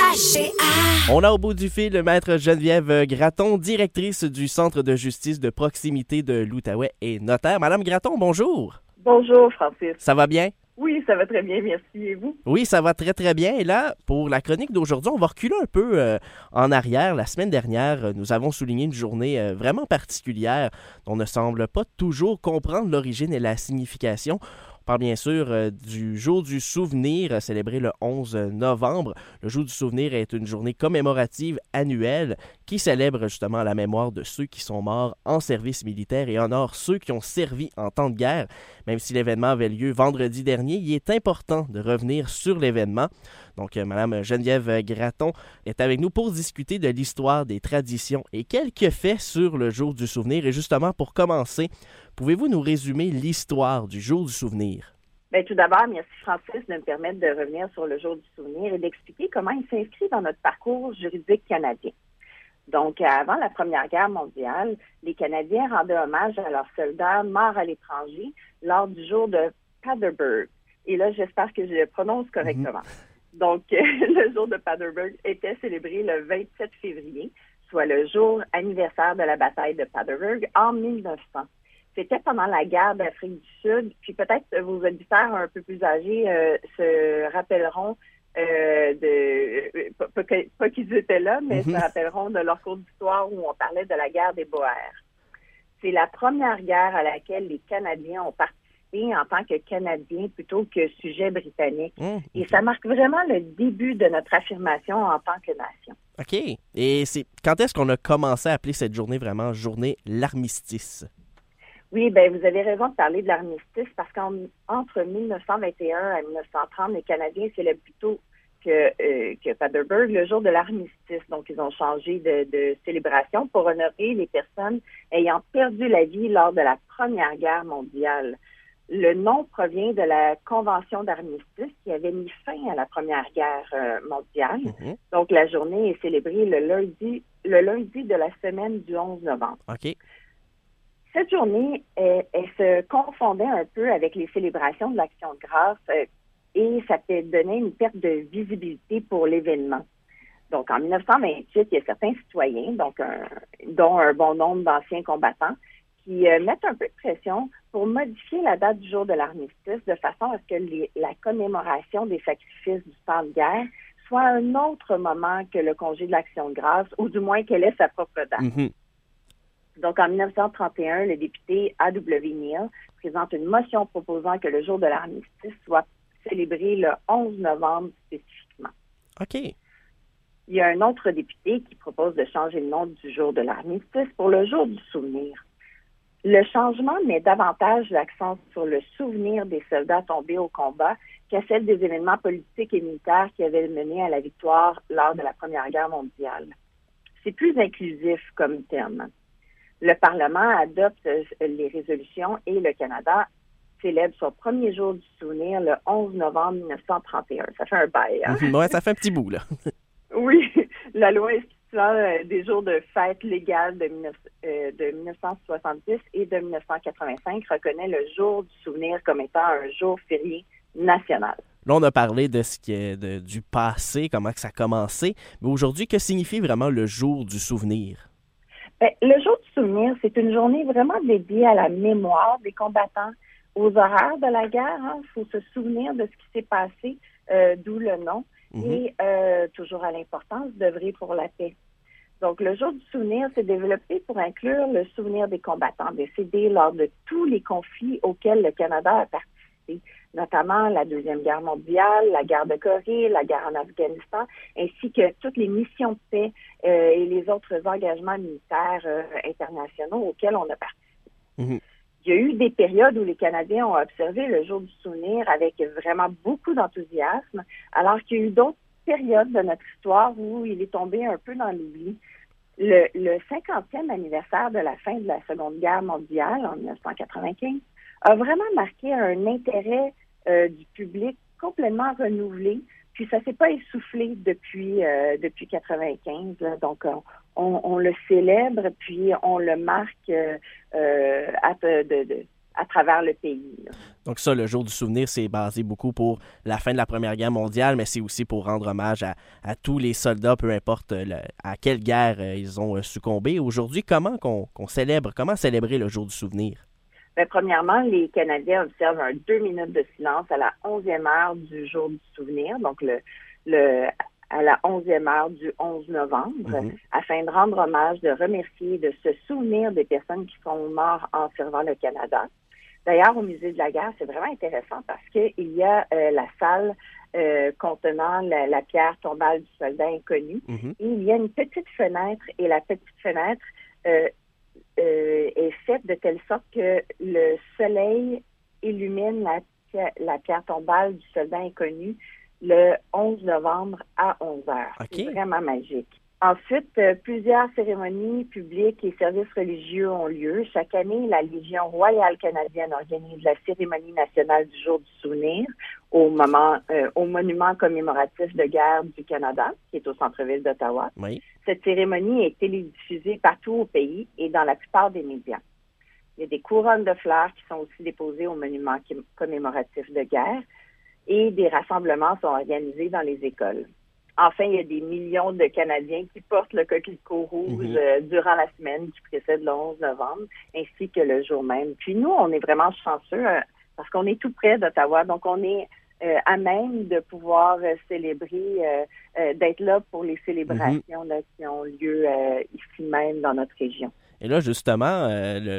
On a au bout du fil le maître Geneviève Gratton, directrice du Centre de justice de proximité de l'Outaouais et notaire. Madame Gratton, bonjour. Bonjour, Francis. Ça va bien? Oui, ça va très bien, merci. Et vous? Oui, ça va très, très bien. Et là, pour la chronique d'aujourd'hui, on va reculer un peu en arrière. La semaine dernière, nous avons souligné une journée vraiment particulière dont on ne semble pas toujours comprendre l'origine et la signification. On parle bien sûr du Jour du souvenir, célébré le 11 novembre. Le Jour du souvenir est une journée commémorative annuelle qui célèbre justement la mémoire de ceux qui sont morts en service militaire et honore ceux qui ont servi en temps de guerre. Même si l'événement avait lieu vendredi dernier, il est important de revenir sur l'événement. Donc, Mme Geneviève Gratton est avec nous pour discuter de l'histoire, des traditions et quelques faits sur le Jour du souvenir. Et justement, pour commencer, pouvez-vous nous résumer l'histoire du Jour du souvenir? Bien, tout d'abord, merci Francis de me permettre de revenir sur le Jour du souvenir et d'expliquer comment il s'inscrit dans notre parcours juridique canadien. Donc, avant la Première Guerre mondiale, les Canadiens rendaient hommage à leurs soldats morts à l'étranger lors du jour de Paderberg. Et là, j'espère que je le prononce correctement. Donc, le jour de Paderberg était célébré le 27 février, soit le jour anniversaire de la bataille de Paderberg en 1900. C'était pendant la guerre d'Afrique du Sud, puis peut-être vos auditeurs un peu plus âgés se rappelleront pas qu'ils étaient là, mais se rappelleront de leur cours d'histoire où on parlait de la guerre des Boers. C'est la première guerre à laquelle les Canadiens ont participé en tant que Canadiens plutôt que sujet britannique. Et ça marque vraiment le début de notre affirmation en tant que nation. OK. Et quand est-ce qu'on a commencé à appeler cette journée vraiment journée l'armistice? Oui, bien, vous avez raison de parler de l'armistice parce qu'entre 1921 et 1930, les Canadiens célèbrent plutôt que Paderberg le jour de l'armistice. Donc, ils ont changé de célébration pour honorer les personnes ayant perdu la vie lors de la Première Guerre mondiale. Le nom provient de la Convention d'armistice qui avait mis fin à la Première Guerre mondiale. Donc, la journée est célébrée le lundi de la semaine du 11 novembre. OK. Cette journée, elle se confondait un peu avec les célébrations de l'Action de grâce et ça peut donner une perte de visibilité pour l'événement. Donc, en 1928, il y a certains citoyens, dont un bon nombre d'anciens combattants, qui mettent un peu de pression pour modifier la date du jour de l'armistice de façon à ce que la commémoration des sacrifices du temps de guerre soit un autre moment que le congé de l'Action de grâce, ou du moins qu'elle ait sa propre date. Donc, en 1931, le député A.W. Neal présente une motion proposant que le jour de l'armistice soit célébré le 11 novembre spécifiquement. OK. Il y a un autre député qui propose de changer le nom du jour de l'armistice pour le jour du souvenir. Le changement met davantage l'accent sur le souvenir des soldats tombés au combat qu'à celle des événements politiques et militaires qui avaient mené à la victoire lors de la Première Guerre mondiale. C'est plus inclusif comme terme. Le Parlement adopte les résolutions et le Canada célèbre son premier jour du souvenir le 11 novembre 1931. Ça fait un bail, hein? Oui, ça fait un petit bout, là. Oui, la loi instituant des jours de fête légale de 1970 et de 1985 reconnaît le jour du souvenir comme étant un jour férié national. Là, on a parlé de ce qui est du passé, comment que ça a commencé. Mais aujourd'hui, que signifie vraiment le jour du souvenir? Bien, le jour du souvenir, c'est une journée vraiment dédiée à la mémoire des combattants, aux horreurs de la guerre. Il faut se souvenir de ce qui s'est passé, d'où le nom, et toujours à l'importance d'œuvrer pour la paix. Donc, le jour du souvenir s'est développé pour inclure le souvenir des combattants décédés lors de tous les conflits auxquels le Canada a participé, notamment la Deuxième Guerre mondiale, la guerre de Corée, la guerre en Afghanistan, ainsi que toutes les missions de paix et les autres engagements militaires internationaux auxquels on a participé. Il y a eu des périodes où les Canadiens ont observé le jour du souvenir avec vraiment beaucoup d'enthousiasme, alors qu'il y a eu d'autres périodes de notre histoire où il est tombé un peu dans l'oubli. Le 50e anniversaire de la fin de la Seconde Guerre mondiale, en 1995, a vraiment marqué un intérêt du public complètement renouvelé. Puis ça s'est pas essoufflé depuis 1995. Donc, on le célèbre, puis on le marque à travers le pays. Là. Donc ça, le jour du souvenir, c'est basé beaucoup pour la fin de la Première Guerre mondiale, mais c'est aussi pour rendre hommage à tous les soldats, peu importe à quelle guerre ils ont succombé. Aujourd'hui, comment célébrer le jour du souvenir? Bien, premièrement, les Canadiens observent un 2 minutes de silence à la 11e heure du jour du souvenir, donc à la 11e heure du 11 novembre, afin de rendre hommage, de remercier, de se souvenir des personnes qui sont mortes en servant le Canada. D'ailleurs, au Musée de la guerre, c'est vraiment intéressant parce qu'il y a la salle contenant la pierre tombale du soldat inconnu. Et il y a une petite fenêtre et la petite fenêtre est faite de telle sorte que le soleil illumine la pierre tombale du soldat inconnu le 11 novembre à 11 heures. Okay. C'est vraiment magique. Ensuite, plusieurs cérémonies publiques et services religieux ont lieu. Chaque année, la Légion royale canadienne organise la cérémonie nationale du jour du souvenir au monument commémoratif de guerre du Canada, qui est au centre-ville d'Ottawa. Oui. Cette cérémonie est télédiffusée partout au pays et dans la plupart des médias. Il y a des couronnes de fleurs qui sont aussi déposées au monument commémoratif de guerre et des rassemblements sont organisés dans les écoles. Enfin, il y a des millions de Canadiens qui portent le coquelicot rouge durant la semaine qui précède le 11 novembre, ainsi que le jour même. Puis nous, on est vraiment chanceux parce qu'on est tout près d'Ottawa, donc on est à même de pouvoir célébrer, d'être là pour les célébrations là, qui ont lieu ici même dans notre région. Et là, justement,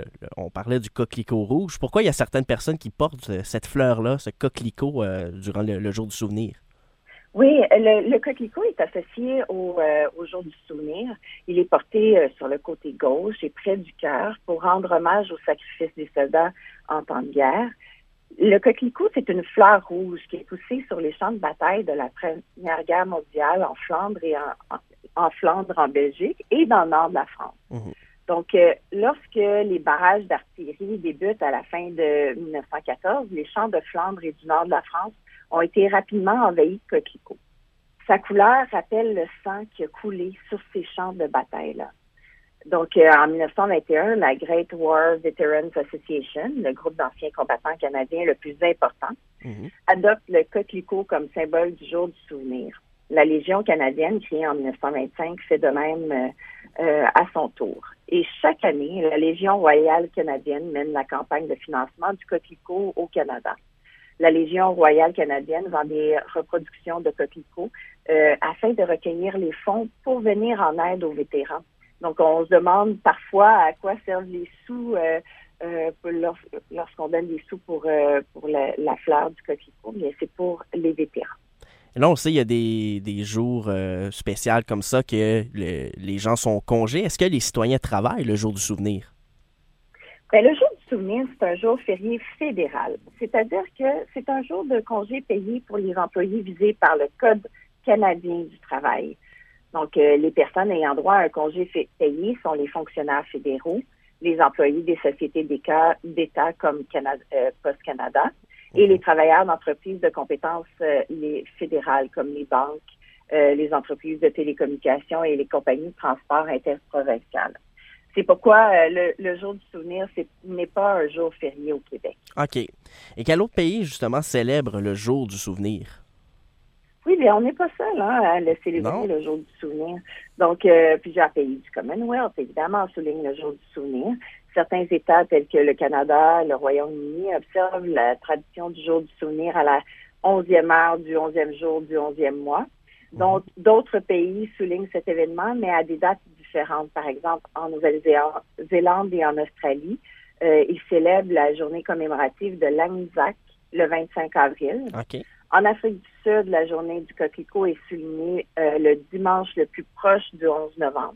on parlait du coquelicot rouge. Pourquoi il y a certaines personnes qui portent cette fleur-là, ce coquelicot, durant le jour du souvenir? Oui, le coquelicot est associé au jour du souvenir. Il est porté sur le côté gauche et près du cœur pour rendre hommage au sacrifice des soldats en temps de guerre. Le coquelicot, c'est une fleur rouge qui est poussée sur les champs de bataille de la Première Guerre mondiale en Flandre et en Flandre, en Belgique et dans le nord de la France. Donc, lorsque les barrages d'artillerie débutent à la fin de 1914, les champs de Flandre et du nord de la France ont été rapidement envahis de coquelicots. Sa couleur rappelle le sang qui a coulé sur ces champs de bataille-là. Donc, en 1921, la Great War Veterans Association, le groupe d'anciens combattants canadiens le plus important, adopte le coquelicot comme symbole du jour du souvenir. La Légion canadienne, créée en 1925, fait de même à son tour. Et chaque année, la Légion royale canadienne mène la campagne de financement du coquelicot au Canada. La Légion royale canadienne vend des reproductions de coquelicots afin de recueillir les fonds pour venir en aide aux vétérans. Donc, on se demande parfois à quoi servent les sous lorsqu'on donne des sous pour la fleur du coquelicot, mais c'est pour les vétérans. Et là, on sait, il y a des jours spéciaux comme ça que les gens sont au congé. Est-ce que les citoyens travaillent le jour du souvenir? Bien, le jour du souvenir, c'est un jour férié fédéral. C'est-à-dire que c'est un jour de congé payé pour les employés visés par le Code canadien du travail. Donc, les personnes ayant droit à un congé payé sont les fonctionnaires fédéraux, les employés des sociétés d'État comme Post Canada et les travailleurs d'entreprises de compétences les fédérales comme les banques, les entreprises de télécommunications et les compagnies de transport interprovinciales. C'est pourquoi le jour du souvenir n'est pas un jour férié au Québec. OK. Et quel autre pays, justement, célèbre le jour du souvenir? Oui, bien, on n'est pas seul à le célébrer, le jour du souvenir. Donc, plusieurs pays du Commonwealth, évidemment, soulignent le jour du souvenir. Certains États, tels que le Canada, le Royaume-Uni, observent la tradition du jour du souvenir à la 11e heure du 11e jour du 11e mois. Donc, d'autres pays soulignent cet événement, mais à des dates différentes. Par exemple, en Nouvelle-Zélande et en Australie, ils célèbrent la journée commémorative de l'Anzac le 25 avril. OK. En Afrique du Sud, la journée du coquelicot est soulignée le dimanche le plus proche du 11 novembre.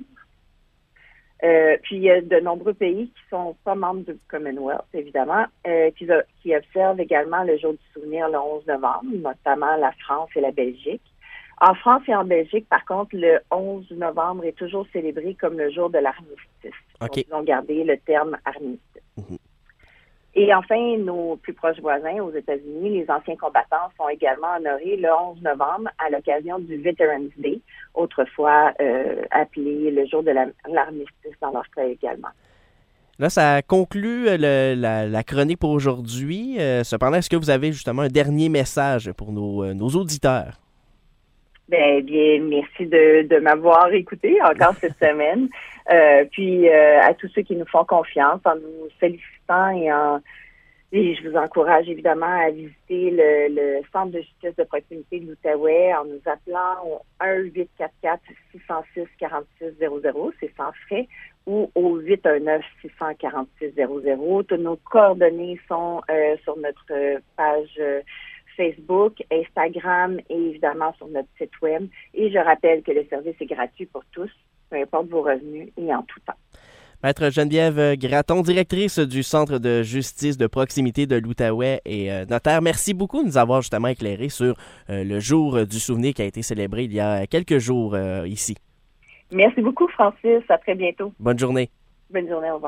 Puis, il y a de nombreux pays qui sont pas membres du Commonwealth, évidemment, qui observent également le jour du souvenir le 11 novembre, notamment la France et la Belgique. En France et en Belgique, par contre, le 11 novembre est toujours célébré comme le jour de l'armistice. Okay. Donc, ils ont gardé le terme armistice. Et enfin, nos plus proches voisins aux États-Unis, les anciens combattants sont également honorés le 11 novembre à l'occasion du Veterans Day, autrefois appelé le jour de l'armistice dans leur cas également. Là, ça conclut la chronique pour aujourd'hui. Cependant, est-ce que vous avez justement un dernier message pour nos auditeurs? Bien, merci de m'avoir écouté encore cette semaine. Puis à tous ceux qui nous font confiance en nous félicitant et je vous encourage évidemment à visiter le Centre de justice de proximité de l'Outaouais en nous appelant au 1-844-606-4600, c'est sans frais, ou au 819-646-00. Toutes nos coordonnées sont sur notre page Facebook, Instagram et évidemment sur notre site web. Et je rappelle que le service est gratuit pour tous, peu importe vos revenus et en tout temps. Maître Geneviève Gratton, directrice du Centre de justice de proximité de l'Outaouais et notaire, merci beaucoup de nous avoir justement éclairé sur le jour du souvenir qui a été célébré il y a quelques jours ici. Merci beaucoup, Francis. À très bientôt. Bonne journée. Bonne journée. Au revoir.